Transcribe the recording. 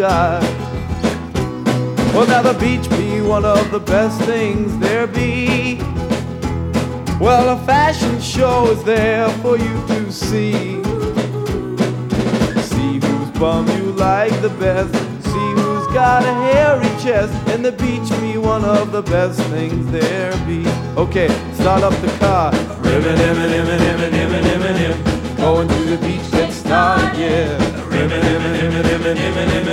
got. Well, now the beach be one of the best things there be. Well, a fashion show is there for you to see. See whose bum you like the best. See who's got a hairy chest. And the beach be one of the best things there be. Okay, start up the car. Ribbon, ribbon, ribbon, ribbon, ribbon, ribbon, ribbon. Going to the beach, let's start, yeah. Ribbon, ribbon, ribbon, ribbon, ribbon, ribbon.